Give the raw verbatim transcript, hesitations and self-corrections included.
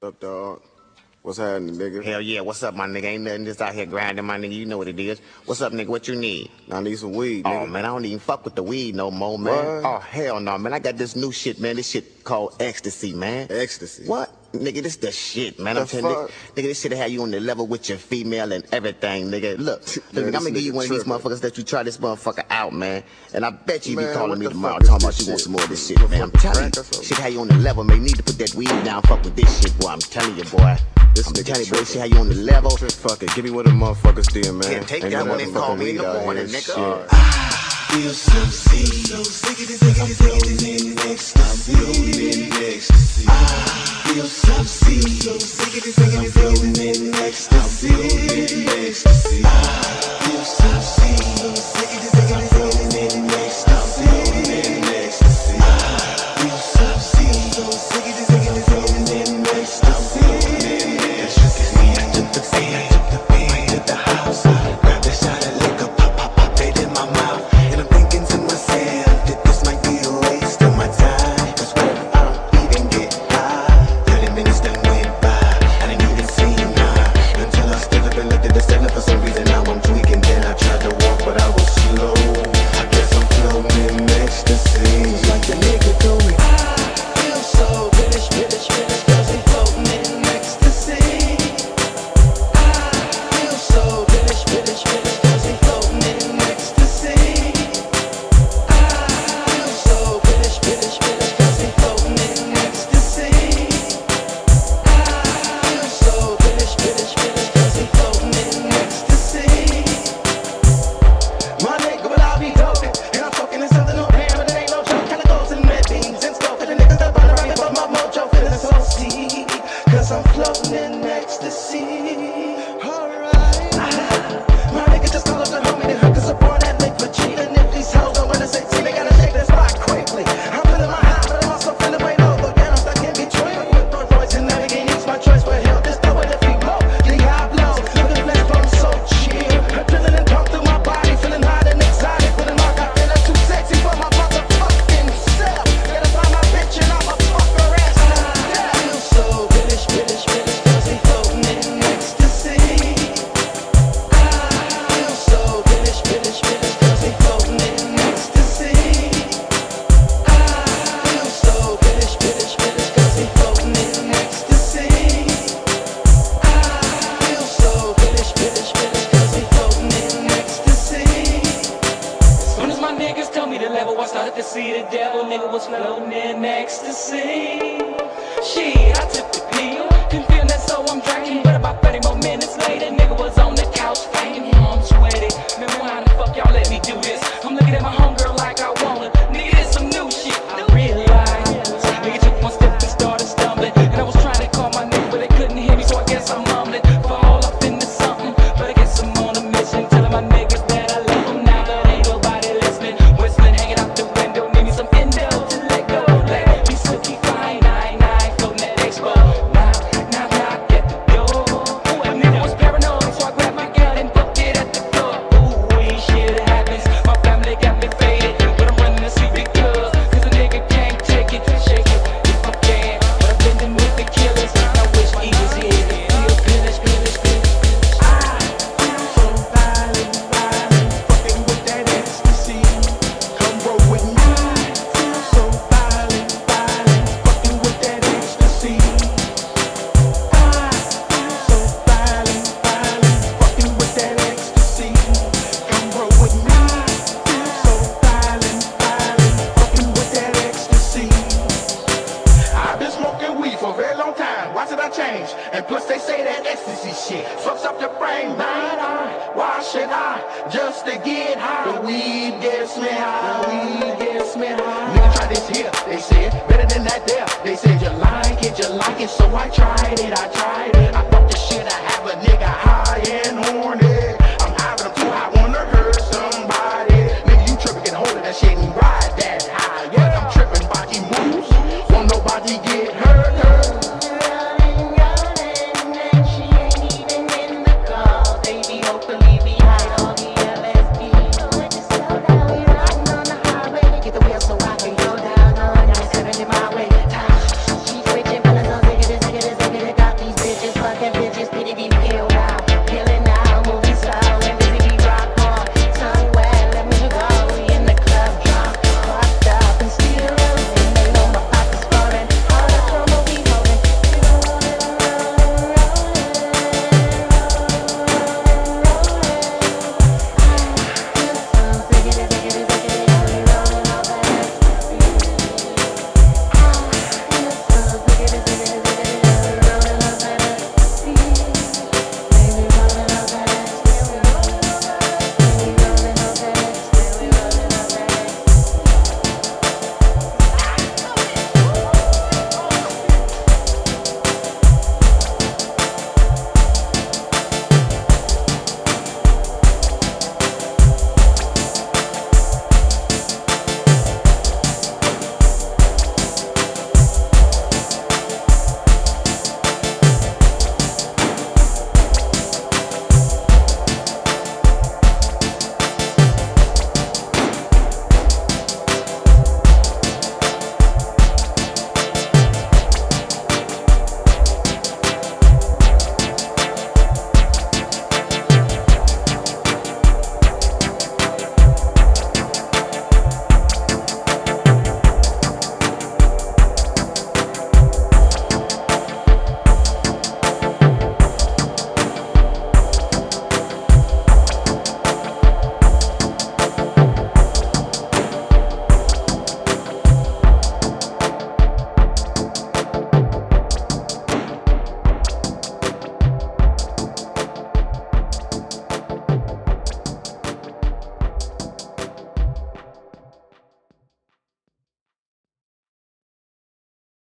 Up, dog? What's happening, nigga? Hell yeah, what's up, my nigga? Ain't nothing just out here grinding, my nigga. You know what it is. What's up, nigga? What you need? I need some weed, nigga. Oh, man, I don't even fuck with the weed no more, man. What? Oh, hell no, man. I got this new shit, man. This shit called ecstasy, man. Ecstasy? What? Nigga, this the shit, man. I'm The telling you, fuck? nigga, this shit have you on the level with your female and everything, nigga. Look, Man, look, I'm this gonna give you nigga one of these tripping. motherfuckers that you try this motherfucker out, man. And I bet you Man, be calling what me the tomorrow fuck is talking about this you want shit? some more of this You shit, man. I'm fucking telling you, crack or something? shit have you on the level, man. You need to put that weed down, fuck with this shit, boy. I'm telling you, boy. This I'm nigga telling you, boy, tripping. shit have you on the level. Fuck it, give me what the motherfuckers did, man. Yeah, take Ain't that no one and call motherfucking me in the weed out morning, here, nigga. shit. Feel so sick, so sickity, sickity, sickity, in ecstasy. In ecstasy. I feel so sick, so sickity, sickity, sickity, in ecstasy. In ecstasy. I feel so sick, so sickity, sickity, sickity, in ecstasy. In ecstasy. I feel so sick, so sickity, sickity, sickity, in ecstasy. In ecstasy. I took the bait, I took the bait to the house. I grabbed a shot of liquor, pop, pop, pop it in my mouth. And I'm thinking to myself that this might be a waste of my time. Cause what if I don't even get high? thirty minutes done went by, I didn't even see you now. Until I stood up and looked at the ceiling for some reason. Now I'm tweaking, then I tried to walk, but I was slow. I guess I'm floating in ecstasy. Like the nigga told me, I feel so British, British, British, cause he floating in ecstasy. I feel so British, British, British, cause he floating in ecstasy. I feel so British, British, British, cause he floating in ecstasy. I feel so British, British, British, cause he floating in ecstasy. My nigga, will I be doping? And I'm talking in something no pain, but it ain't no joke. Kinda goes in med beans and stuff. And the niggas that run around me, but my mojo feeling so steep. Cause I'm floating in ecstasy. Alright. My nigga just call up the homie, they hook us up on that liquid G. And if these hoes don't wanna say T, they gotta shake that spot quickly. I'm feeling my high, but I'm also feeling way low. But then I'm stuck in between. With Rolls Royce and Navigate, it's my choice for hell. This throw it if you low, the high blow. Look at flesh from so chill. Adrenaline pump through my body, feeling hot and excited. Feeling like I feel too sexy for my motherfucking self. Gotta find my bitch and I'ma fuck her ass to death. I feel so British, British, British, cause he floating in ecstasy. I feel so British, British, British, cause he floating in ecstasy. I feel so British, British, British, cause he floating in ecstasy. I feel so British, British, British, cause he floating in ecstasy. As soon as my niggas told me the level, I started to see the devil. Nigga was floating in ecstasy. Shit, I took the pill, couldn't feel that, so I'm drinking. But about thirty more minutes later, nigga was on the couch fainting. You know I'm sweaty. Man, why the fuck y'all let me do this? I'm looking at my homegirl like I want her. Nigga, this some new shit. I realized. Nigga took one step and started stumbling. And I was trying to call my nigga, but they couldn't hear me, so I guess I'm mumbling. Fall up into something, but I guess I'm on a mission. Telling my niggas that I love them now, but ain't nobody listening. Whistling, hanging out the window, need me some endo to let go. Let me silky fine, nine, nine, floating at expo. Knock, knock, knock at the door. Ooh, and nigga was paranoid, so I grabbed my gun and booked it at the door. Ooh, we shit happens. My family got me faded, but I'm running to see because, cause a nigga can't take it. Shake it if I can, but I've been in with the killers. I wish he was here. Feel pillage, pillage, pillage. I feel so violent, violent, fucking with that ecstasy. Come roll with me. I feel so violent, violent, fucking with that ecstasy. I feel so violent, violent, fucking with that ecstasy. Come roll with me. I feel so violent, violent, fucking with that ecstasy. I've been smoking weed for a very long time. Why should I change? And plus they say that ecstasy shit fucks up the brain. Right on. Why should I? Just to get high. The weed gets me high. The weed gets me high. Nigga try this here. They said better than that there. They said you like it, you like it. So I tried it, I tried it. I thought this shit I have a nigga high and horny. I'm high, but I'm too high. Wanna hurt somebody. Nigga, you tripping, get a hold of that shit and